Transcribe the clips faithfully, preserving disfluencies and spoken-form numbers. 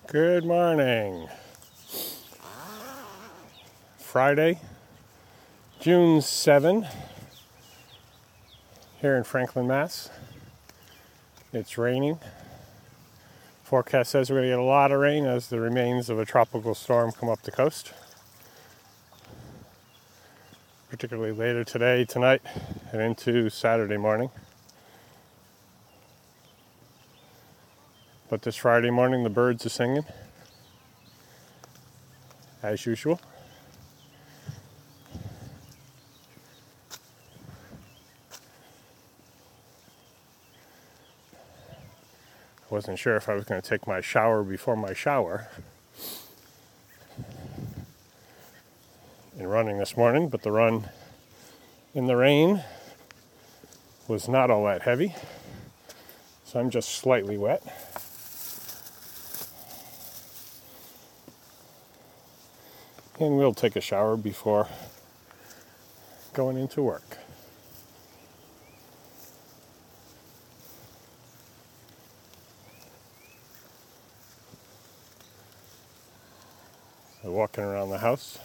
Good morning. Friday, June seventh, here in Franklin, Mass. It's raining. Forecast says we're going to get a lot of rain as the remains of a tropical storm come up the coast. Particularly later today, tonight, and into Saturday morning. But this Friday morning, the birds are singing, as usual. I wasn't sure if I was going to take my shower before my shower in running this morning, but the run in the rain was not all that heavy, so I'm just slightly wet. And we'll take a shower before going into work. So walking around the house,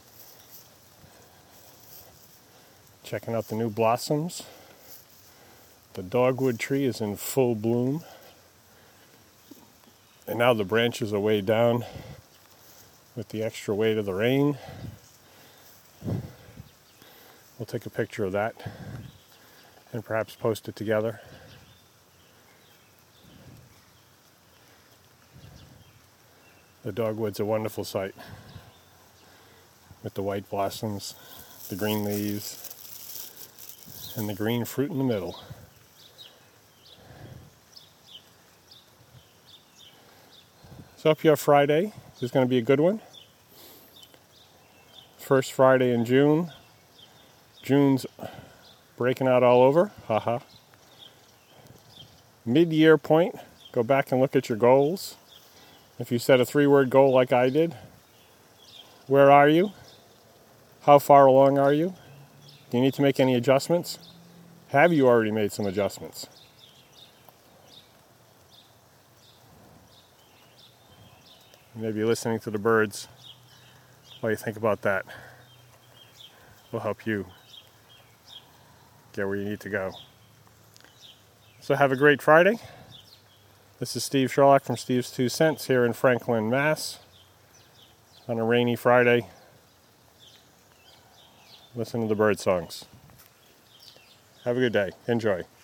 checking out the new blossoms. The dogwood tree is in full bloom. And now the branches are way down with the extra weight of the rain. We'll take a picture of that and perhaps post it together. The dogwood's a wonderful sight with the white blossoms, the green leaves, and the green fruit in the middle. So up here Friday is going to be a good one. First Friday in June. June's breaking out all over. Haha. Mid-year point. Go back and look at your goals. If you set a three-word goal like I did, where are you? How far along are you? Do you need to make any adjustments? Have you already made some adjustments? Maybe listening to the birds while you think about that will help you get where you need to go. So have a great Friday. This is Steve Sherlock from Steve's Two Cents here in Franklin, Mass. On a rainy Friday. Listen to the bird songs. Have a good day. Enjoy.